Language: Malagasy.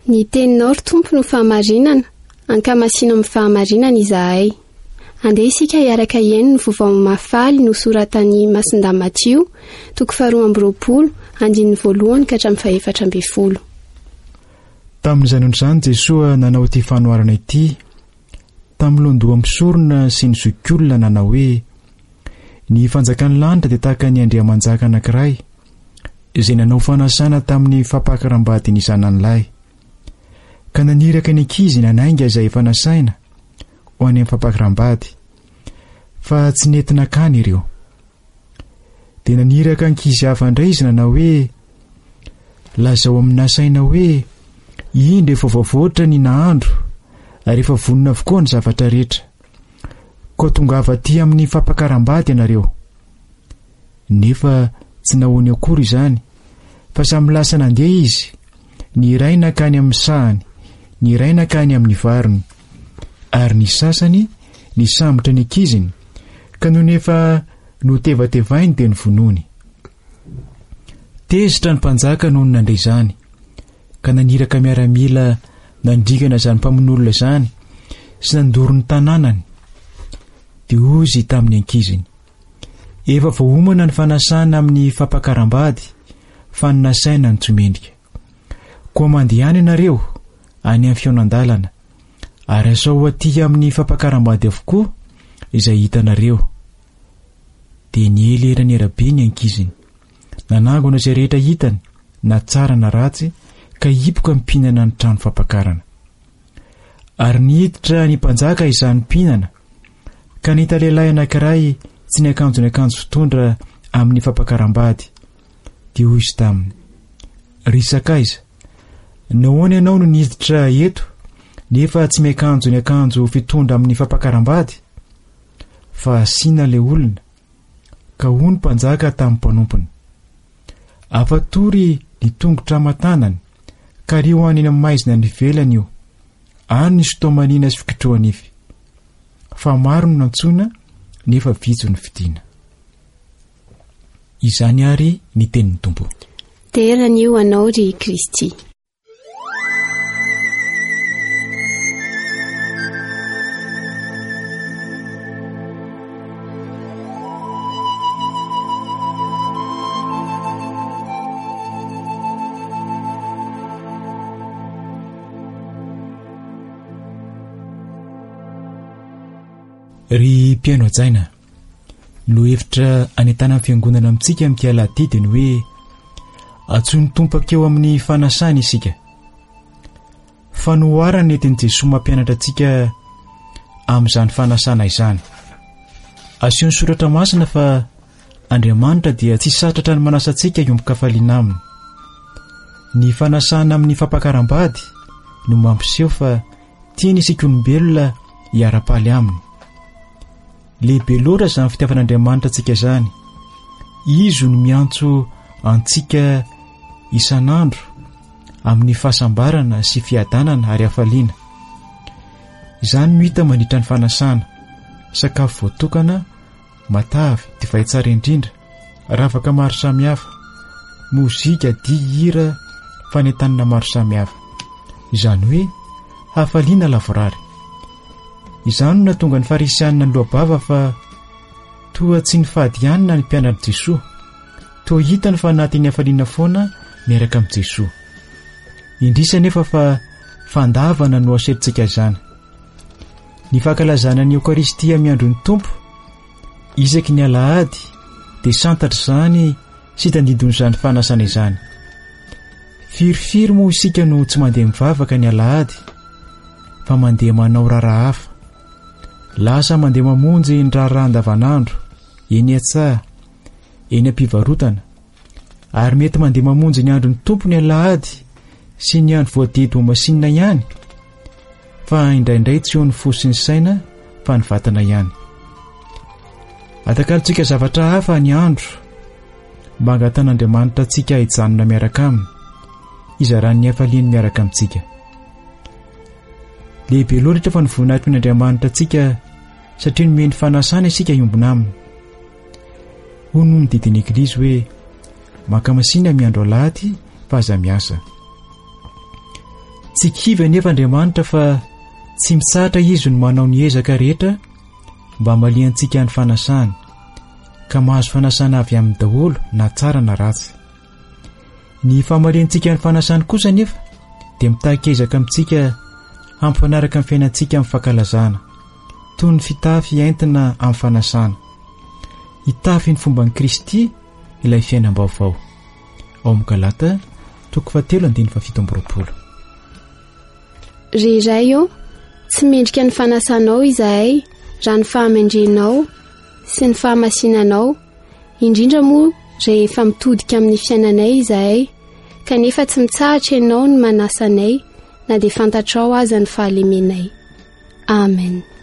Ny teninao ry tompo no fahamarinana, ankamasina amin'ny fahamarinana izahay. Andeha isika hiaraka hiaino ny vaovao mafaly nosoratan'i Masinda Matio, 2:2-1. Tamin'izany ondrozany Jesosy nanao ity fanoharana ity. Tamin'ny londoa misorona sy ny zokiolona nanao hoe: ny fanjakan'ny lanitra dia tahaka ny andriamanjaka anankiray izay nanao fanasana tamin'ny fampakaram-badiny zanan'lahy. Ka naniraka ny ankizy nanainga izay fanasaina ho any amin'ny fampakaram-bady, fa tsy nentina kany ireo. Dia naniraka ankizy hafa indray izy nanao hoe: lazao amin'ny nasaina hoe indro efa voavoatra ny nahandro ary efa vonona avokoa ny zavatra rehetra, ko tongava aty amin'ny fampakaram-bady ianareo. Nefa tsy nahoany akory izany, fa samy lasa nandeha izy, ny iray nakany amin'ny sahany, ny iray nakany amin'ny varony, ary ny sasany ny sambotra ny ankiziny, ka noho nefa notevatevainy dia ny vonony. Tezitra ny mpanjaka noho nandray izany, ka naniraka miaramila nandrikana izany mpamon'olona izany sy nandoro ny tanànany. Dia ozy tamin'ny ankiziny: efa voahomana ny fanasana amin'ny fampakaram-bady, fa ny nasaina ny tsomendrika. Koa mandehany ianareo any amin'ny fionandalana, ary asao aty amin'ny fampakaram-bady avokoa izay hitanareo. Dia nielera ny arabe ny ankiziny, nanangona izay rehetra hitany, na tsara na ratsy, ka hipoka mipinana ny trano fampakarana. Ary nihiditra ny mpanjaka izany mpinana, ka nahita lehilahy anankiray tsy niakanjo fitondra amin'ny fampakaram-bady. Dia hoy izy taminy: ry Sakaiza, nahoana ianao no nihiditra eto nefa tsy miakanjo fitondra amin'ny fampakaram-bady? Fa asiana le olona. Ka hoy ny mpanjaka tamin'ny mpanompony: afatory ny tongotra aman-tanany, ka ry ho any amin'ny maizina ny velany io, any ny sotomaniana sy fikitroanify. Fa maro no nantsona nefa vitso ny fidiana. Izany ary ny tenin'ny Tompo. Terana io anao ry Kristy. Ry mpiaino ajaina, no hevitra anentana amin'ny fiangonana amintsika amin'ity aladidiny hoe atsoin'ny Tompo akeo amin'ny fanasana isika. Fanoharana entin'i Jesosy mampianatra antsika amin'izany fanasana izany. Asiony soratra masina fa Andriamanitra dia tsy satratra ny manasa antsika iombon-kafaliana aminy. Ny fanasana amin'ny fampakaram-bady no mampiseho fa tiany isika olombelona hiara-paly aminy. Lehibe loatra izany fitiavan'Andriamanitra antsika izany. Izy no miantso antsika isan'andro amin'ny fahasambarana sy fiadanana ary hafaliana. Izany no hita mandritra ny fanasana: sakafo voatokana, matavy, divay tsara indrindra, ravaka maro samihafa, mozika, dia, hira, fanentanana maro samihafa. Izany hoe hafaliana lavorary. Izany no nahatonga ny farisianina ny lohabava fa toa tsy ny fahadianina ny mpianatra Jesosy, toa hitany fa anatin'ny hafaliana foana miaraka amin'ny Jesosy. Indrisa nefa fa fandavana no asetritsika izany. Ny fankalazana ny Eukaristia miandron'ny Tompo isaky ny alahady dia santatra izany sy tandidon'izany fanasana izany. Firy moa isika no tsy mandeha mivavaka ny alahady, fa mandeha manao raharaha hafa. Lasa mandeha mamonjy ny raharaha andavanandro eny an-tsaha, eny am-pivarotana, ary mety mandeha mamonjy ny andron'ny Tompo ny alahady sy ny andro voadedy ho masinina ihany, fa indraindray tsy eo ny fo sy ny saina fa ny vatana ihany. Atakalontsika zavatra hafa ny andro mba hangatan'Andriamanitra antsika hijanona miaraka aminy, izaran'ny hafaliany miaraka amintsika. Lehibe loatra fa ny voninahitrin'Andriamanitra antsika satria nomeny fanasana isika iombona aminy. Hoy no mididiny Eglizy hoe maka masina miandro alahady fa aza miasa. tsy kivy anefa Andriamanitra fa tsy mitsahatra izy no manao ny ezaka rehetra mba maliantsika ny fanasana ka mahazo fanasana avy amin'ny daholo na tsara na ratsy. Ny famaliantsika ny fanasany kosa nefa dia mitahika-ezaka amintsika hampifanaraka amin'ny fiainantsika amin'ny fankalazana toy ny fitafy entina amin'ny fanasana. Hitafy ny fomba ny Kristy ilay fiainam-baovao. Ao amin'ny Galata 3:17. Ry iray eo, tsy mendrika ny fanasanao izahay raha ny fahamendrenao sy ny fahamasinanao, indrindra moa rehefa mitodika amin'ny fiainanay izahay, kanefa tsy mitsahatra ianao ny manasanay na dia fantatrao aza ny fahalemenay. Amen.